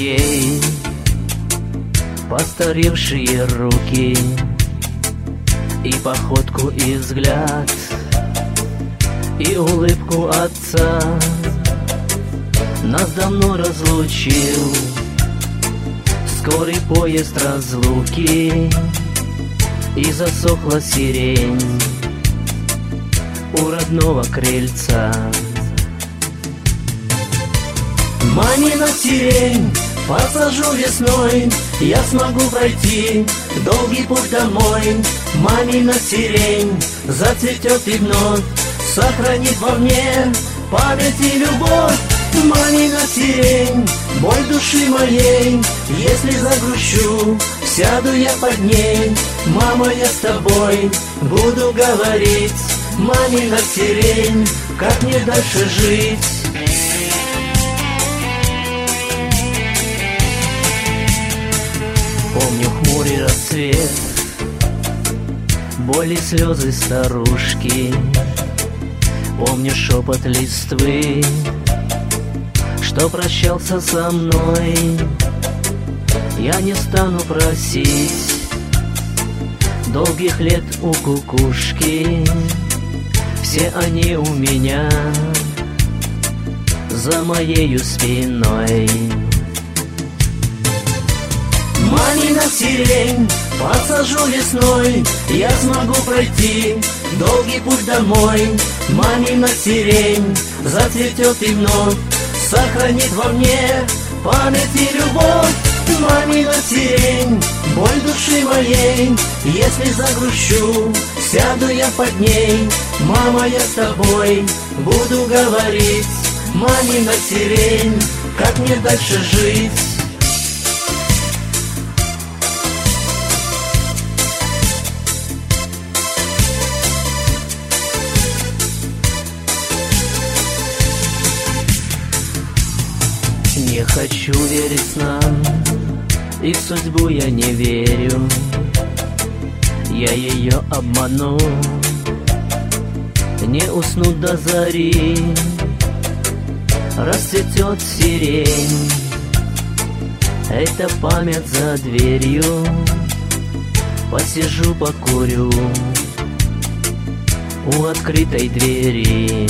ей постаревшие руки и походку, и взгляд, и улыбку отца. Нас давно разлучил скорый поезд разлуки, и засохла сирень у родного крыльца. Мамина сирень посажу весной, я смогу пройти долгий путь домой. Мамина сирень зацветет и вновь сохранит во мне память и любовь. Мамина сирень, боль души моей, если загрущу, сяду я под ней. Мама, я с тобой буду говорить. Мамина сирень, как мне дальше жить? Помню хмурый рассвет, боль и слезы старушки. Помню шепот листвы, что прощался со мной. Я не стану просить долгих лет у кукушки. Все они у меня за моею спиной. Мамина сирень посажу весной, я смогу пройти долгий путь домой. Мамина сирень зацветет и вновь сохранит во мне память и любовь. Мамина сирень, боль души моей, если загрущу, сяду я под ней. Мама, я с тобой буду говорить. Мамина сирень, как мне дальше жить? Не хочу верить снам, и в судьбу я не верю. Я ее обману, не усну до зари. Расцветет сирень, это память за дверью. Посижу, покурю у открытой двери.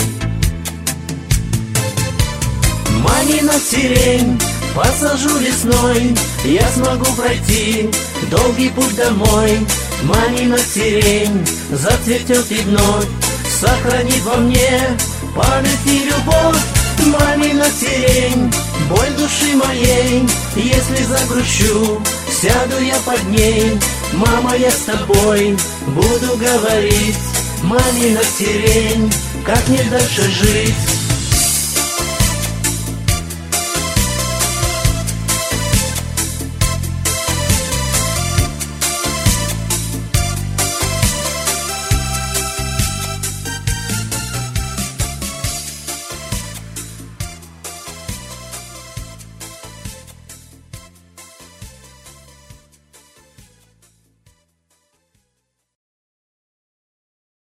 Мамина сирень посажу весной, я смогу пройти долгий путь домой. Мамина сирень зацветет и вновь сохранит во мне память и любовь. Мамина сирень, боль души моей, если загрущу, сяду я под ней. Мама, я с тобой буду говорить. Мамина сирень, как мне дальше жить?